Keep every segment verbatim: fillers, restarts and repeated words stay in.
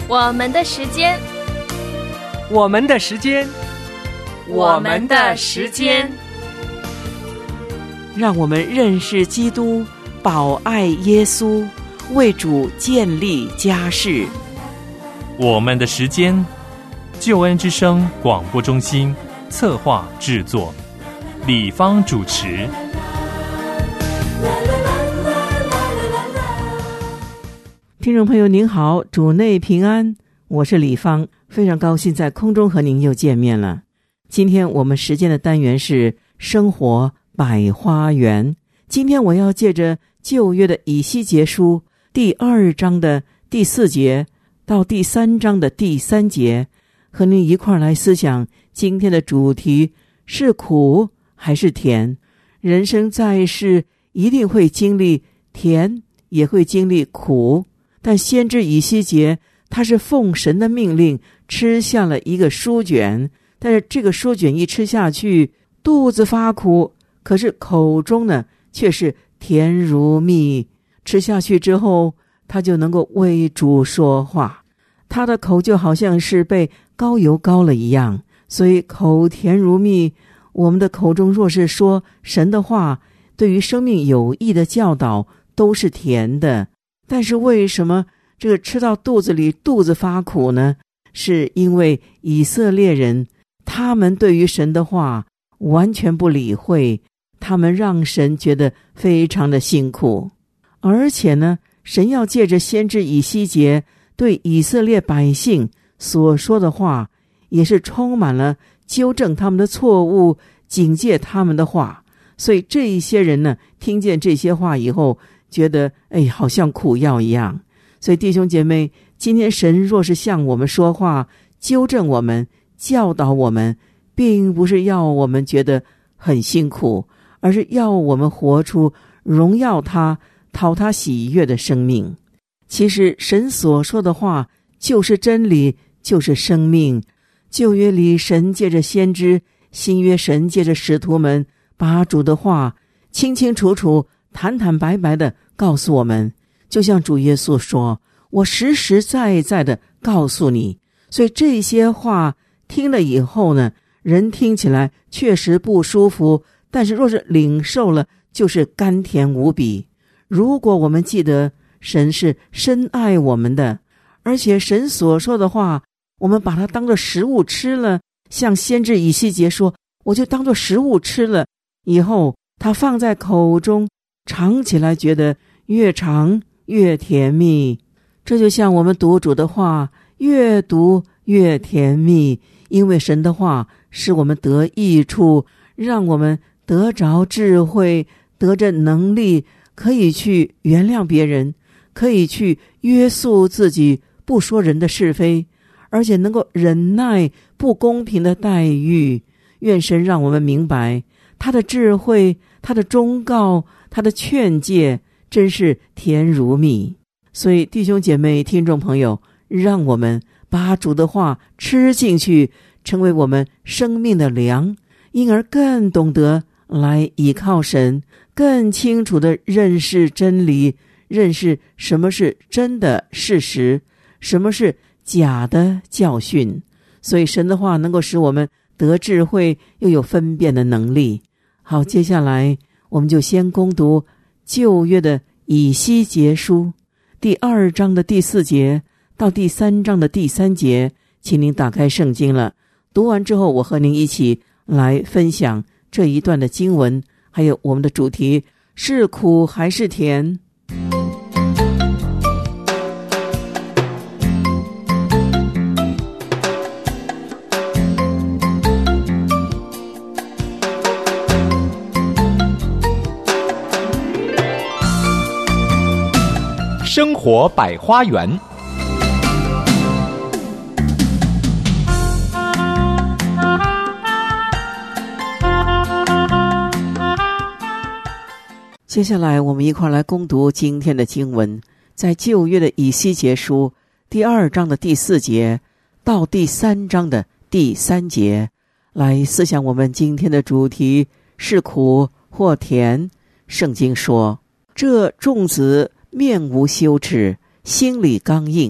我们的时间， 我们的时间， 我们的时间， 让我们认识基督，保爱耶稣，为主建立家室。 我们的时间，救恩之声广播中心策划制作，李芳主持。 听众朋友您好，主内平安，我是李芳，非常高兴在空中和您又见面了。今天我们时间的单元是生活百花园。今天我要借着旧约的以西结书第二章的第四节到第三章的第三节，和您一块来思想今天的主题是苦还是甜。人生在世一定会经历甜，也会经历苦，但先知以西结他是奉神的命令吃下了一个书卷，但是这个书卷一吃下去，肚子发苦，可是口中呢却是甜如蜜。吃下去之后，他就能够为主说话，他的口就好像是被膏油膏了一样，所以口甜如蜜。我们的口中若是说神的话，对于生命有益的教导都是甜的。但是为什么这个吃到肚子里肚子发苦呢？是因为以色列人他们对于神的话完全不理会，他们让神觉得非常的辛苦。而且呢，神要借着先知以西结对以色列百姓所说的话，也是充满了纠正他们的错误，警戒他们的话。所以这一些人呢，听见这些话以后，觉得哎，好像苦药一样。所以弟兄姐妹，今天神若是向我们说话，纠正我们，教导我们，并不是要我们觉得很辛苦，而是要我们活出荣耀他、讨他喜悦的生命。其实神所说的话就是真理，就是生命。旧约里神借着先知，新约神借着使徒们，把主的话清清楚楚、坦坦白白的告诉我们。就像主耶稣说，我实实在在的告诉你。所以这些话听了以后呢，人听起来确实不舒服，但是若是领受了，就是甘甜无比。如果我们记得神是深爱我们的，而且神所说的话我们把它当作食物吃了，像先知以西结说，我就当作食物吃了，以后它放在口中，尝起来觉得越尝越甜蜜。这就像我们读主的话，越读越甜蜜，因为神的话使我们得益处，让我们得着智慧，得着能力，可以去原谅别人，可以去约束自己，不说人的是非，而且能够忍耐不公平的待遇。愿神让我们明白他的智慧，他的忠告，他的劝诫真是甜如蜜。所以弟兄姐妹、听众朋友，让我们把主的话吃进去，成为我们生命的粮，因而更懂得来依靠神，更清楚地认识真理，认识什么是真的事实，什么是假的教训。所以神的话能够使我们得智慧，又有分辨的能力。好，接下来我们就先攻读旧约的以西结书第二章的第四节到第三章的第三节，请您打开圣经了。读完之后，我和您一起来分享这一段的经文，还有我们的主题是苦还是甜。 生活百花园。 接下来我们一块来攻读今天的经文，在旧约的以西结书第二章的第四节到第三章的第三节，来思想我们今天的主题是苦或甜。圣经说，这众子面无羞耻，心里刚硬，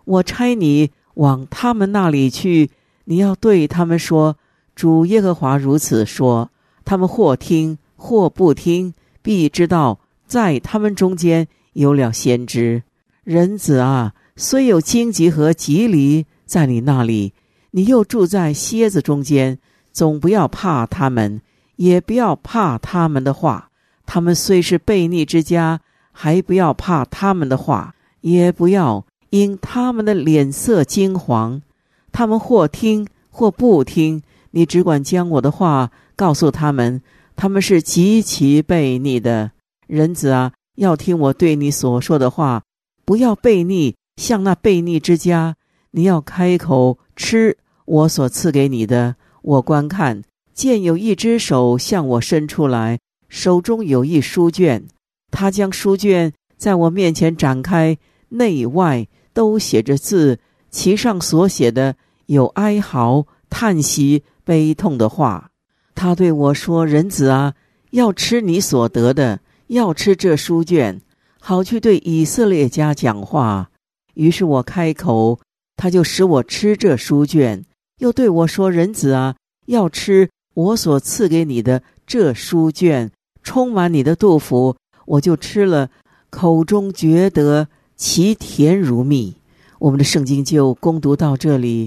我差你往他们那里去，你要对他们说，主耶和华如此说。他们或听或不听，必知道在他们中间有了先知。人子啊，虽有荆棘和棘藜在你那里，你又住在蝎子中间，总不要怕他们，也不要怕他们的话。他们虽是悖逆之家，还不要怕他们的话，也不要因他们的脸色惊惶。他们或听或不听，你只管将我的话告诉他们，他们是极其悖逆的。人子啊，要听我对你所说的话，不要悖逆，像那悖逆之家。你要开口吃我所赐给你的。我观看，见有一只手向我伸出来，手中有一书卷，他将书卷在我面前展开，内外都写着字，其上所写的有哀嚎、叹息、悲痛的话。他对我说，人子啊，要吃你所得的，要吃这书卷，好去对以色列家讲话。于是我开口，他就使我吃这书卷，又对我说，人子啊，要吃我所赐给你的这书卷，充满你的肚腹。我就吃了，口中觉得其甜如蜜。我们的圣经就攻读到这里。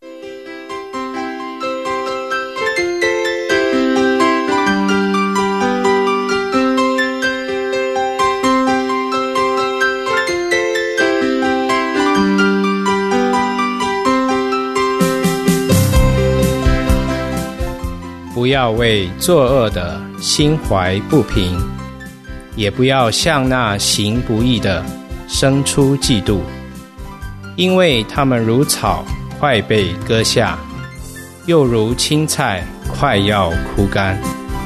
不要为作恶的心怀不平，也不要向那行不义的生出嫉妒，因为他们如草快被割下，又如青菜快要枯干。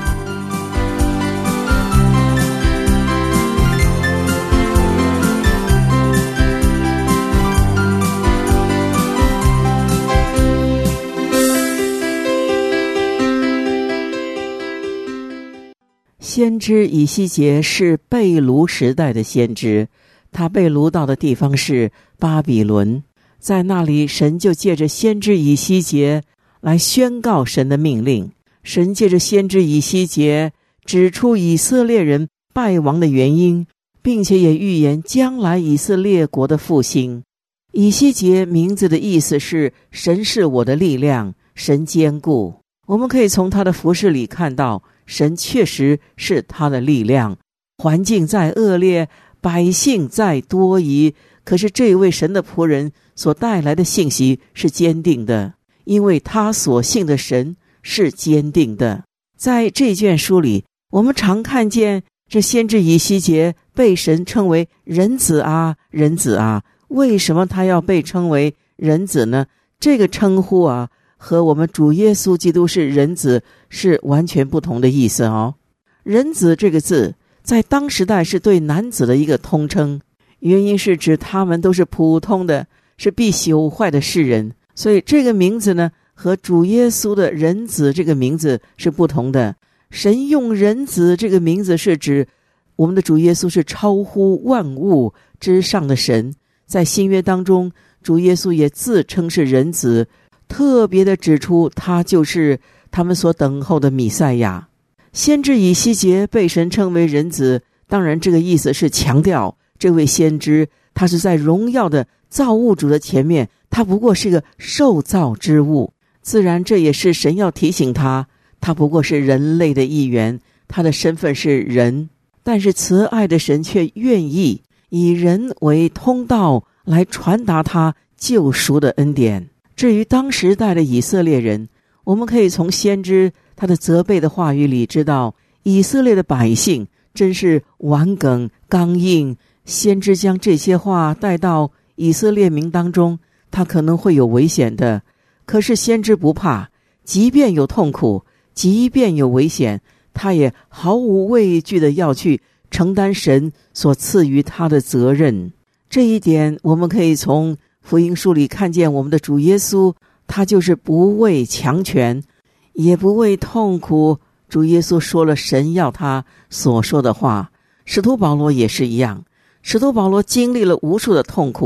先知以西结是被掳时代的先知，他被掳到的地方是巴比伦，在那里神就借着先知以西结来宣告神的命令。神借着先知以西结指出以色列人败亡的原因，并且也预言将来以色列国的复兴。以西结名字的意思是神是我的力量，神坚固。我们可以从他的服事里看到，神确实是他的力量。环境再恶劣，百姓再多疑，可是这位神的仆人所带来的信息是坚定的，因为他所信的神是坚定的。在这卷书里，我们常看见这先知以西结被神称为人子啊，人子啊。为什么他要被称为人子呢？这个称呼啊，和我们主耶稣基督是人子是完全不同的意思哦。人子这个字在当时代是对男子的一个通称，原因是指他们都是普通的，是必朽坏的世人，所以这个名字呢和主耶稣的人子这个名字是不同的。神用人子这个名字是指我们的主耶稣是超乎万物之上的神。在新约当中，主耶稣也自称是人子，特别的指出他就是他们所等候的弥赛亚。先知以西结被神称为人子，当然这个意思是强调这位先知他是在荣耀的造物主的前面，他不过是个受造之物。自然这也是神要提醒他，他不过是人类的一员，他的身份是人，但是慈爱的神却愿意以人为通道来传达他救赎的恩典。至于当时代的以色列人，我们可以从先知他的责备的话语里知道，以色列的百姓真是顽梗刚硬。先知将这些话带到以色列民当中，他可能会有危险的，可是先知不怕，即便有痛苦，即便有危险，他也毫无畏惧的要去承担神所赐予他的责任。这一点我们可以从福音书里看见，我们的主耶稣他就是不畏强权，也不畏痛苦。主耶稣说了神要他所说的话。使徒保罗也是一样，使徒保罗经历了无数的痛苦，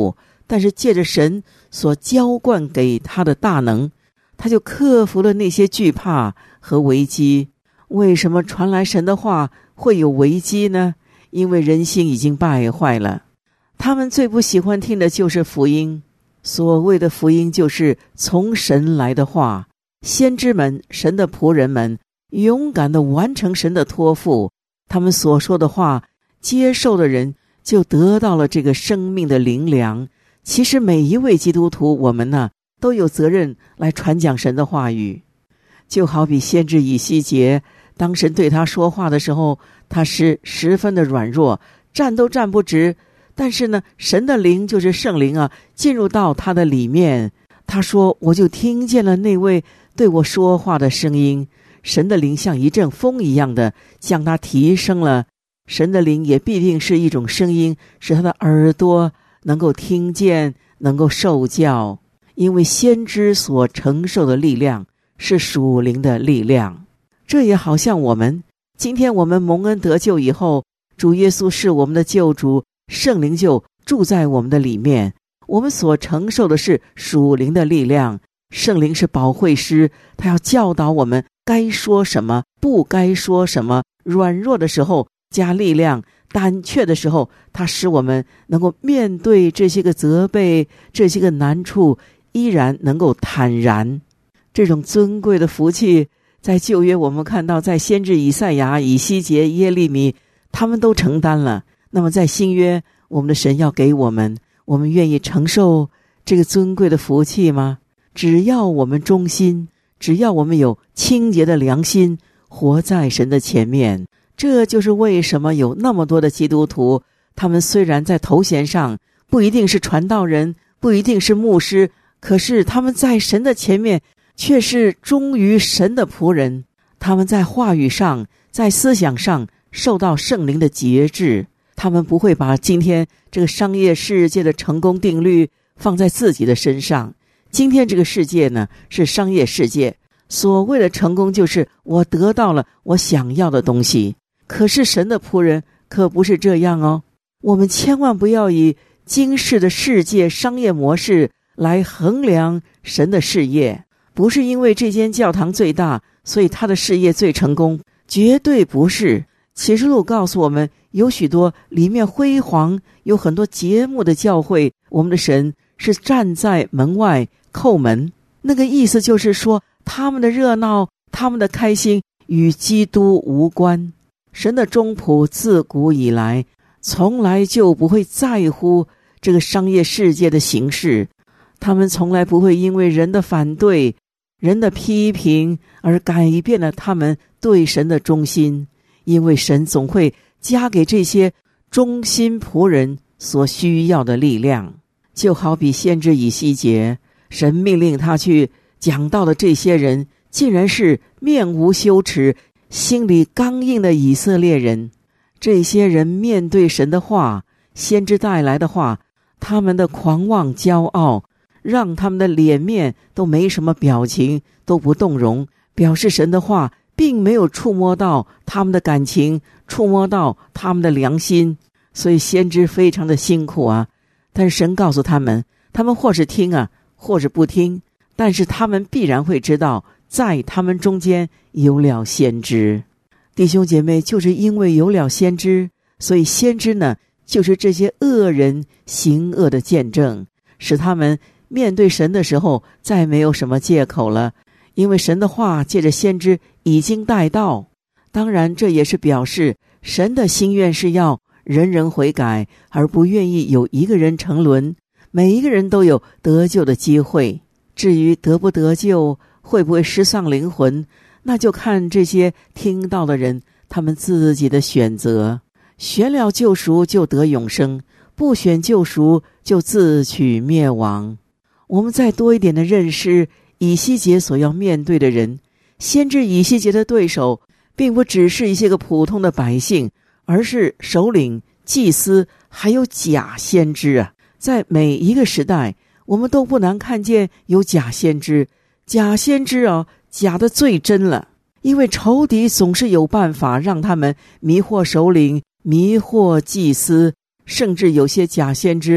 但是借着神所浇灌给他的大能，他就克服了那些惧怕和危机。为什么传来神的话会有危机呢？因为人心已经败坏了。他们最不喜欢听的就是福音。所谓的福音就是从神来的话，先知们，神的仆人们勇敢地完成神的托付，他们所说的话，接受的人就得到了这个生命的灵粮。其实每一位基督徒，我们呢都有责任来传讲神的话语。就好比先知以西结，当神对他说话的时候，他是十分的软弱，站都站不直，但是呢，神的灵就是圣灵啊，进入到他的里面。他说，我就听见了那位对我说话的声音，神的灵像一阵风一样的将他提升了。神的灵也必定是一种声音，使他的耳朵能够听见，能够受教。因为先知所承受的力量是属灵的力量。这也好像我们今天我们蒙恩得救以后，主耶稣是我们的救主，圣灵就住在我们的里面，我们所承受的是属灵的力量。圣灵是保惠师，他要教导我们该说什么，不该说什么，软弱的时候加力量，胆怯的时候他使我们能够面对这些个责备，这些个难处，依然能够坦然。这种尊贵的福气在旧约我们看到，在先知以赛亚、以西结、耶利米他们都承担了。那么在新约，我们的神要给我们，我们愿意承受这个尊贵的福气吗？只要我们忠心，只要我们有清洁的良心，活在神的前面。这就是为什么有那么多的基督徒，他们虽然在头衔上不一定是传道人，不一定是牧师，可是他们在神的前面却是忠于神的仆人。他们在话语上，在思想上受到圣灵的节制，他们不会把今天这个商业世界的成功定律放在自己的身上。今天这个世界呢，是商业世界，所谓的成功就是我得到了我想要的东西。可是神的仆人可不是这样哦，我们千万不要以今世的世界商业模式来衡量神的事业。不是因为这间教堂最大，所以他的事业最成功，绝对不是。启示录告诉我们，有许多里面辉煌，有很多节目的教会，我们的神是站在门外叩门。那个意思就是说，他们的热闹，他们的开心与基督无关。神的忠仆自古以来从来就不会在乎这个商业世界的形式，他们从来不会因为人的反对，人的批评而改变了他们对神的忠心。因为神总会加给这些忠心仆人所需要的力量。就好比先知以西结，神命令他去讲道的这些人，竟然是面无羞耻，心里刚硬的以色列人。这些人面对神的话，先知带来的话，他们的狂妄骄傲让他们的脸面都没什么表情，都不动容，表示神的话并没有触摸到他们的感情，触摸到他们的良心。所以先知非常的辛苦啊。但是神告诉他们，他们或是听啊，或是不听，但是他们必然会知道，在他们中间有了先知。弟兄姐妹，就是因为有了先知，所以先知呢，就是这些恶人行恶的见证，使他们面对神的时候再没有什么借口了。因为神的话借着先知已经带到，当然这也是表示神的心愿是要人人悔改，而不愿意有一个人沉沦，每一个人都有得救的机会。至于得不得救，会不会失丧灵魂，那就看这些听到的人他们自己的选择。选了救赎就得永生，不选救赎就自取灭亡。我们再多一点的认识以西结所要面对的人。先知以西结的对手并不只是一些个普通的百姓，而是首领、祭司，还有假先知啊。在每一个时代，我们都不难看见有假先知。假先知啊，假的最真了，因为仇敌总是有办法让他们迷惑首领，迷惑祭司，甚至有些假先知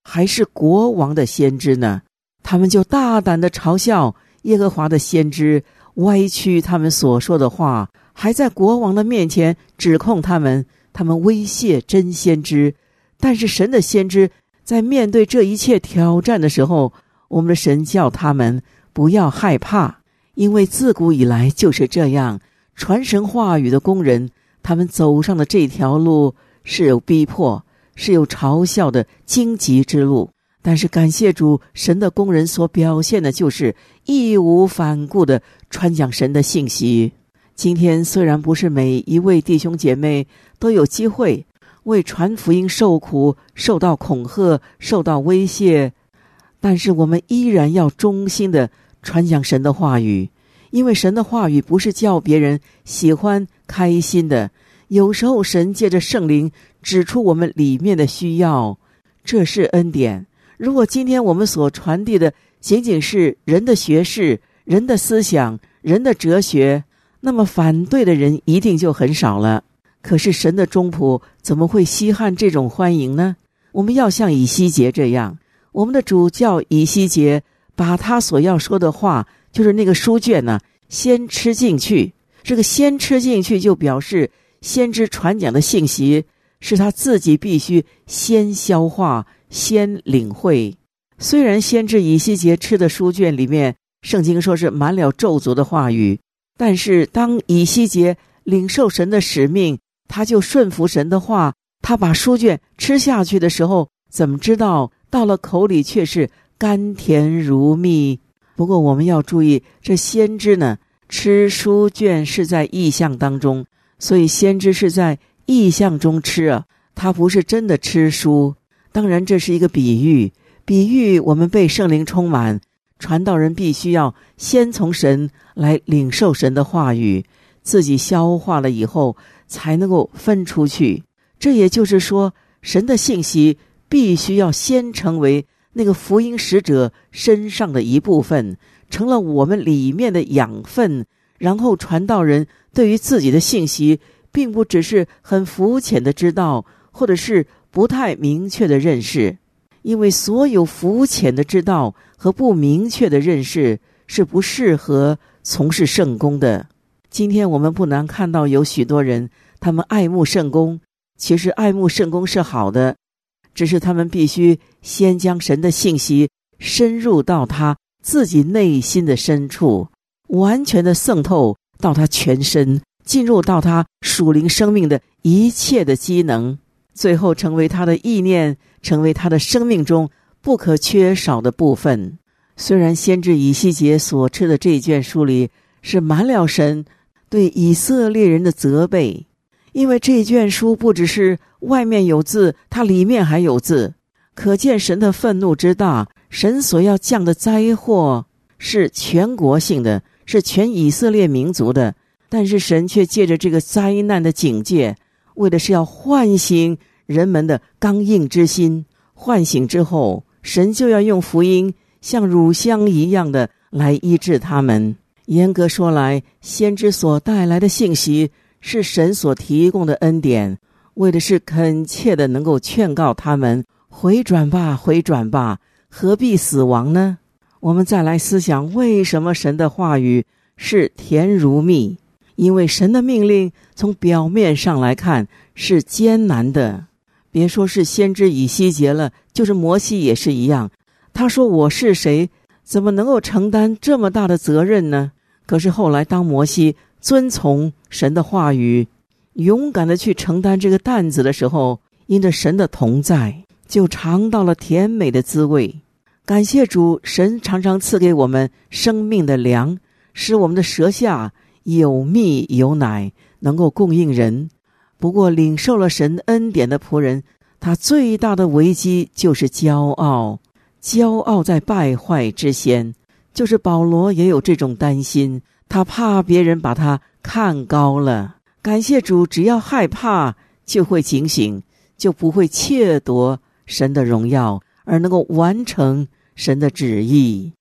还是国王的先知呢？他们就大胆地嘲笑耶和华的先知，歪曲他们所说的话，还在国王的面前指控他们，他们威胁真先知。但是神的先知在面对这一切挑战的时候，我们的神叫他们不要害怕，因为自古以来就是这样，传神话语的工人，他们走上的这条路是有逼迫，是有嘲笑的荆棘之路。但是感谢主，神的工人所表现的就是义无反顾地传讲神的信息。今天虽然不是每一位弟兄姐妹都有机会为传福音受苦，受到恐吓，受到威胁，但是我们依然要忠心地传讲神的话语，因为神的话语不是叫别人喜欢开心的，有时候神借着圣灵指出我们里面的需要，这是恩典。如果今天我们所传递的仅仅是人的学识、人的思想、人的哲学，那么反对的人一定就很少了。可是神的忠仆怎么会稀罕这种欢迎呢？我们要像以西结这样，我们的主叫以西结把他所要说的话，就是那个书卷呢、啊，先吃进去。这个先吃进去就表示先知传讲的信息是他自己必须先消化，先领会。虽然先知以西结吃的书卷里面圣经说是满了咒诅的话语，但是当以西结领受神的使命，他就顺服神的话，他把书卷吃下去的时候，怎么知道到了口里却是甘甜如蜜？不过我们要注意，这先知呢，吃书卷是在意象当中，所以先知是在意象中吃啊，他不是真的吃书。当然这是一个比喻，比喻我们被圣灵充满，传道人必须要先从神来领受神的话语，自己消化了以后才能够分出去。这也就是说，神的信息必须要先成为那个福音使者身上的一部分，成了我们里面的养分，然后传道人对于自己的信息并不只是很肤浅的知道，或者是不太明确的认识。因为所有肤浅的知道和不明确的认识是不适合从事圣工的。今天我们不难看到有许多人，他们爱慕圣工，其实爱慕圣工是好的，只是他们必须先将神的信息深入到他自己内心的深处，完全的渗透到他全身，进入到他属灵生命的一切的机能，最后成为他的意念，成为他的生命中不可缺少的部分。虽然先知以西结所吃的这一卷书里是满了神对以色列人的责备，因为这一卷书不只是外面有字，它里面还有字，可见神的愤怒之大。神所要降的灾祸是全国性的，是全以色列民族的，但是神却借着这个灾难的警戒，为的是要唤醒人们的刚硬之心。唤醒之后，神就要用福音像乳香一样的来医治他们。严格说来，先知所带来的信息是神所提供的恩典，为的是恳切的能够劝告他们回转吧，回转吧，何必死亡呢？我们再来思想，为什么神的话语是甜如蜜？因为神的命令从表面上来看是艰难的。别说是先知以西结了，就是摩西也是一样。他说我是谁，怎么能够承担这么大的责任呢？可是后来当摩西遵从神的话语，勇敢的去承担这个担子的时候，因着神的同在，就尝到了甜美的滋味。感谢主，神常常赐给我们生命的粮，使我们的舌下有蜜有奶，能够供应人。不过领受了神恩典的仆人，他最大的危机就是骄傲。骄傲在败坏之先，就是保罗也有这种担心，他怕别人把他看高了。感谢主，只要害怕就会警醒，就不会窃夺神的荣耀，而能够完成神的旨意。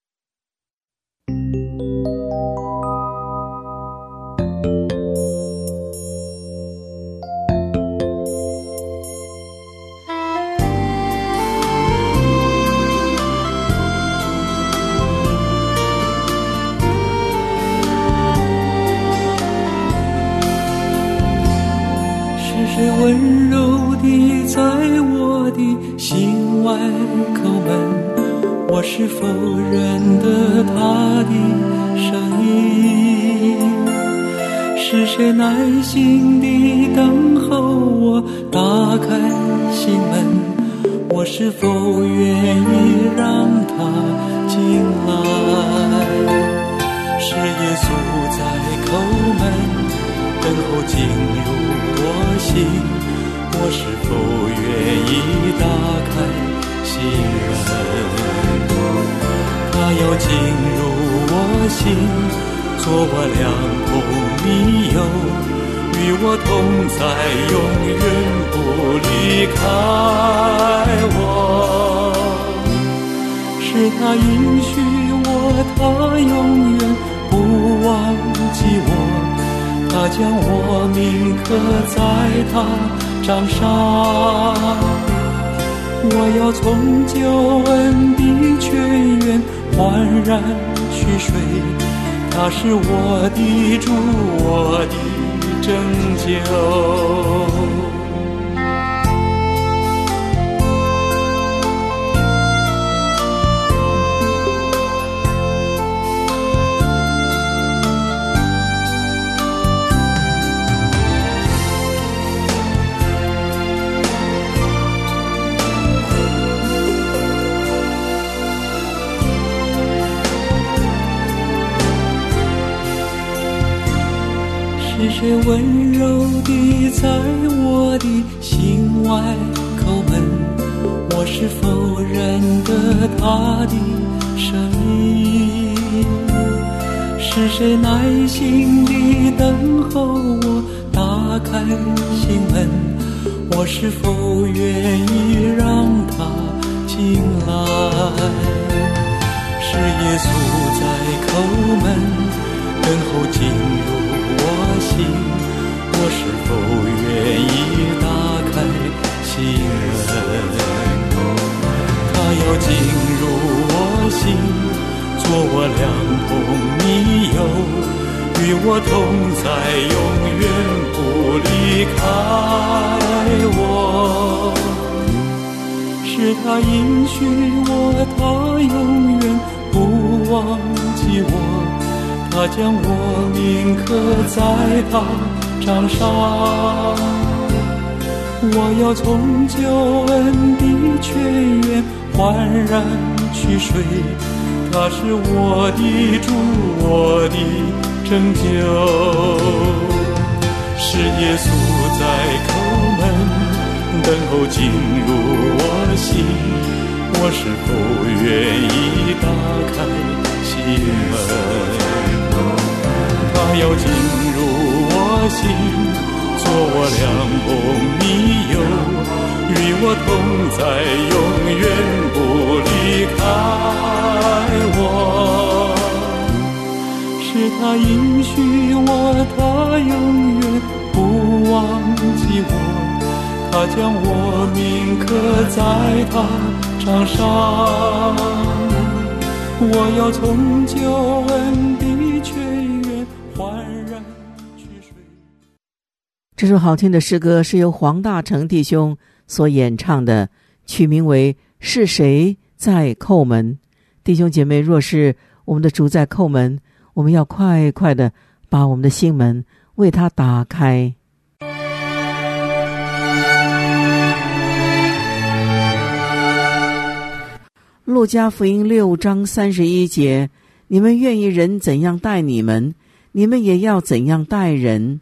地在我的心外叩门，我是否认得他的声音？是谁耐心地等候我打开心门？我是否愿意让他进来？是耶稣在叩门，等候进入我心，我是否愿意打开心门？他要进入我心，做我良朋密友，与我同在，永远不离开我。是他允许我，他永远不忘记我，他将我铭刻在他掌上。我要从救恩的泉源焕然去水，他是我的主，我的拯救。是谁温柔地在我的心外叩门？我是否认得他的声音？是谁耐心地等候我打开心门？我是否愿意让他进来？是耶稣在叩门，等候进入我心，我是否愿意打开心门？他要进入我心，做我良朋密友，与我同在，永远不离开我。是他允许我，他永远不忘记我，他将我铭刻在他掌上。我要从救恩的泉源焕然去水，他是我的主，我的拯救。是耶稣在叩门，等候进入我心，我是否愿意打开心门？他要进入我心，做我良朋密友，与我同在，永远不离开我。是他允许我，他永远不忘记我，他将我铭刻在他掌上。我要从救恩的泉源焕然去水。 这首好听的诗歌是由黄大成弟兄所演唱的，取名为《是谁在叩门》。弟兄姐妹，若是我们的主在叩门，我们要快快的把我们的心门为他打开。路加福音六章三十一节，你们愿意人怎样待你们，你们也要怎样待人。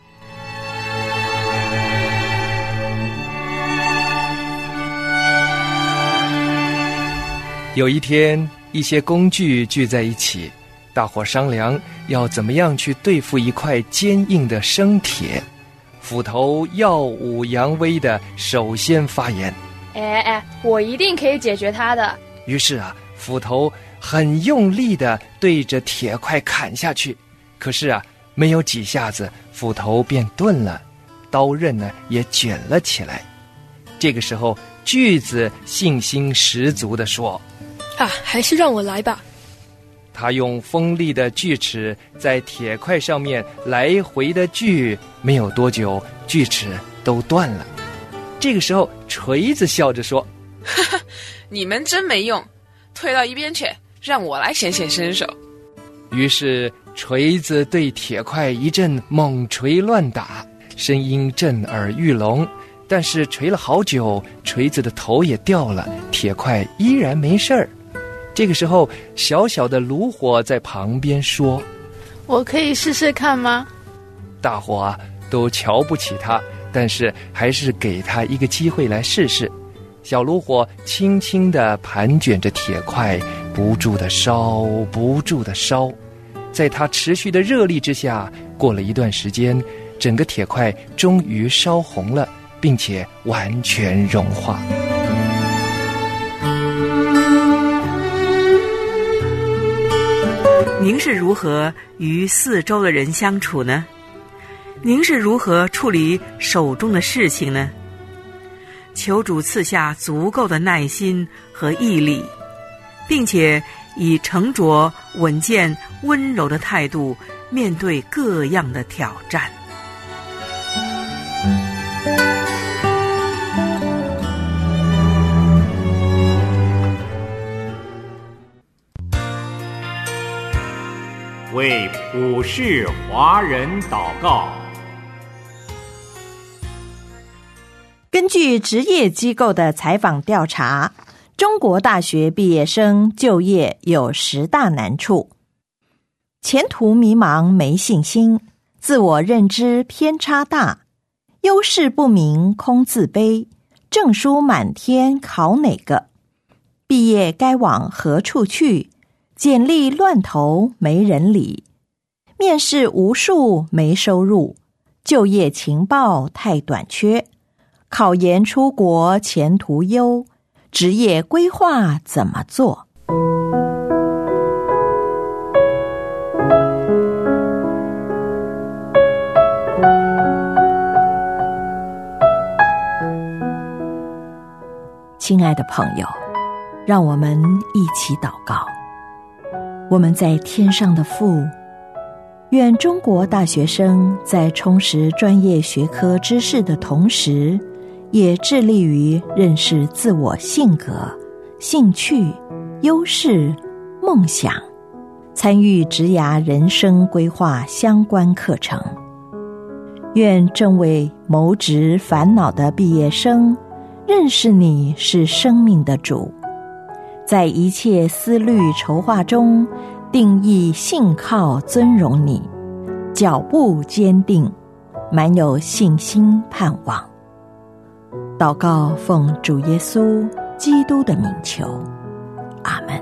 有一天，一些工具聚在一起，大伙商量要怎么样去对付一块坚硬的生铁。斧头耀武扬威的首先发言： 哎哎，我一定可以解决它的。 于是啊，斧头很用力地对着铁块砍下去，可是啊，没有几下子，斧头便钝了，刀刃呢也卷了起来。这个时候，锯子信心十足地说： 啊，还是让我来吧。 他用锋利的锯齿在铁块上面来回的锯，没有多久，锯齿都断了。 这个时候，锤子笑着说：“ 哈哈，你们真没用，退到一边去，让我来显显身手。” 于是锤子对铁块一阵猛锤乱打，声音震耳欲聋。但是锤了好久，锤子的头也掉了，铁块依然没事儿。这个时候，小小的炉火在旁边说：“ 我可以试试看吗？” 大伙啊都瞧不起他，但是还是给他一个机会来试试。小炉火轻轻地盘卷着铁块，不住地烧，不住地烧。在它持续的热力之下，过了一段时间，整个铁块终于烧红了，并且完全融化。 您是如何与四周的人相处呢？您是如何处理手中的事情呢？求主赐下足够的耐心和毅力，并且以沉着、稳健、温柔的态度面对各样的挑战。 为普世华人祷告。 根据职业机构的采访调查，中国大学毕业生就业有十大难处：前途迷茫、没信心，自我认知偏差大，优势不明、空自卑，证书满天考哪个？毕业该往何处去？简历乱投没人理，面试无数没收入，就业情报太短缺，考研出国前途优，职业规划怎么做？亲爱的朋友，让我们一起祷告。我们在天上的父，愿中国大学生在充实专业学科知识的同时，也致力于认识自我性格、兴趣、优势、梦想，参与职涯人生规划相关课程。愿正为谋职烦恼的毕业生认识你是生命的主，在一切思虑筹划中定义信靠尊荣你，脚步坚定，满有信心盼望。祷告奉主耶稣基督的名求，阿们。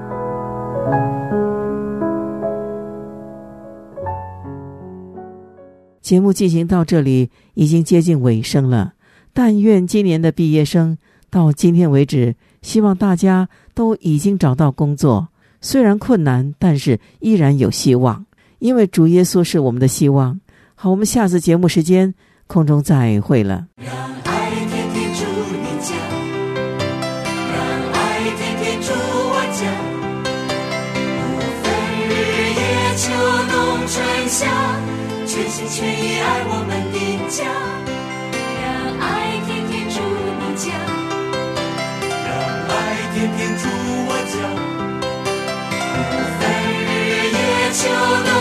节目进行到这里已经接近尾声了，但愿今年的毕业生到今天为止，希望大家都已经找到工作，虽然困难，但是依然有希望，因为主耶稣是我们的希望。好，我们下次节目时间空中再会了。 让爱天天住你家，让爱天天住我家，不分日夜秋冬春夏，全心全意爱我们的家。让爱天天住你家，让爱天天住我家，不分日夜秋冬